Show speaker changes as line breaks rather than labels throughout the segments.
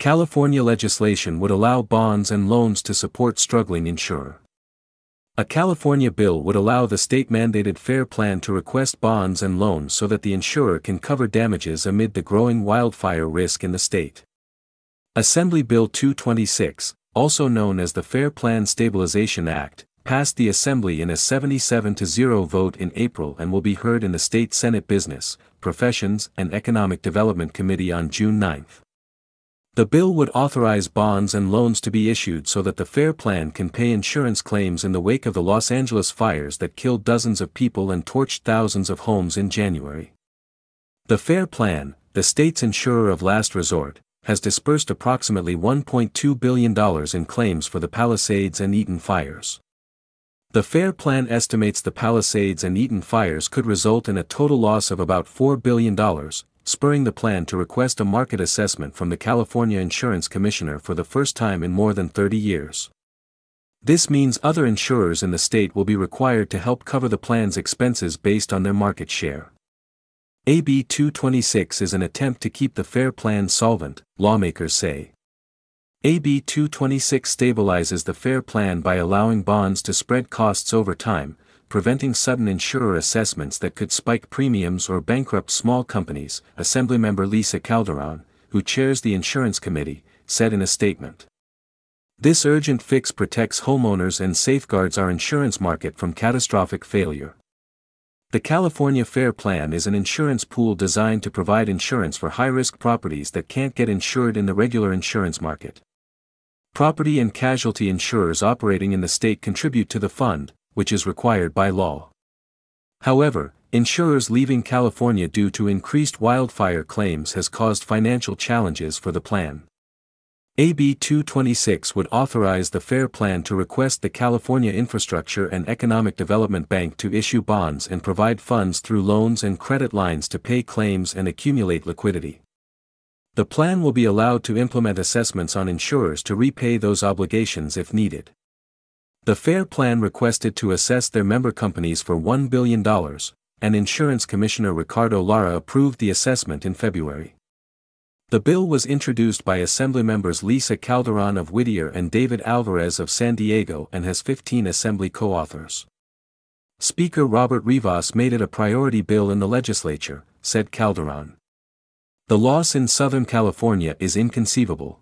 California legislation would allow bonds and loans to support struggling insurer. A California bill would allow the state-mandated FAIR Plan to request bonds and loans so that the insurer can cover damages amid the growing wildfire risk in the state. Assembly Bill 226, also known as the FAIR Plan Stabilization Act, passed the Assembly in a 77-0 vote in April and will be heard in the State Senate Business, Professions and Economic Development Committee on June 9. The bill would authorize bonds and loans to be issued so that the FAIR Plan can pay insurance claims in the wake of the Los Angeles fires that killed dozens of people and torched thousands of homes in January. The FAIR Plan, the state's insurer of last resort, has disbursed approximately $1.2 billion in claims for the Palisades and Eaton fires. The FAIR Plan estimates the Palisades and Eaton fires could result in a total loss of about $4 billion, spurring the plan to request a market assessment from the California Insurance Commissioner for the first time in more than 30 years. This means other insurers in the state will be required to help cover the plan's expenses based on their market share. AB 226 is an attempt to keep the FAIR Plan solvent, lawmakers say. AB 226 stabilizes the FAIR Plan by allowing bonds to spread costs over time, preventing sudden insurer assessments that could spike premiums or bankrupt small companies, Assemblymember Lisa Calderon, who chairs the Insurance Committee, said in a statement. This urgent fix protects homeowners and safeguards our insurance market from catastrophic failure. The California FAIR Plan is an insurance pool designed to provide insurance for high-risk properties that can't get insured in the regular insurance market. Property and casualty insurers operating in the state contribute to the fund, which is required by law. However, insurers leaving California due to increased wildfire claims has caused financial challenges for the plan. AB 226 would authorize the FAIR Plan to request the California Infrastructure and Economic Development Bank to issue bonds and provide funds through loans and credit lines to pay claims and accumulate liquidity. The plan will be allowed to implement assessments on insurers to repay those obligations if needed. The FAIR Plan requested to assess their member companies for $1 billion, and Insurance Commissioner Ricardo Lara approved the assessment in February. The bill was introduced by Assembly members Lisa Calderon of Whittier and David Alvarez of San Diego and has 15 Assembly co-authors. Speaker Robert Rivas made it a priority bill in the legislature, said Calderon. The loss in Southern California is inconceivable.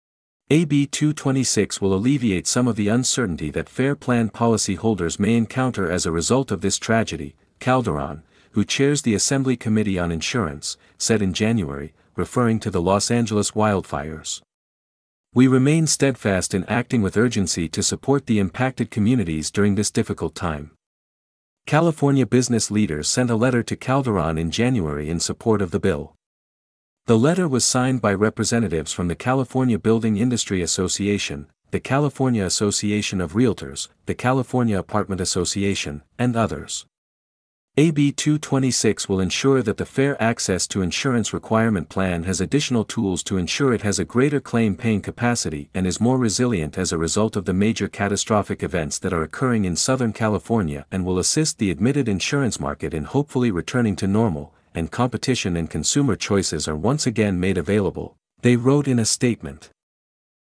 AB 226 will alleviate some of the uncertainty that FAIR Plan policyholders may encounter as a result of this tragedy, Calderon, who chairs the Assembly Committee on Insurance, said in January, referring to the Los Angeles wildfires. We remain steadfast in acting with urgency to support the impacted communities during this difficult time. California business leaders sent a letter to Calderon in January in support of the bill. The letter was signed by representatives from the California Building Industry Association, the California Association of Realtors, the California Apartment Association, and others. AB 226 will ensure that the Fair Access to Insurance Requirement Plan has additional tools to ensure it has a greater claim-paying capacity and is more resilient as a result of the major catastrophic events that are occurring in Southern California and will assist the admitted insurance market in hopefully returning to normal, and competition and consumer choices are once again made available, they wrote in a statement.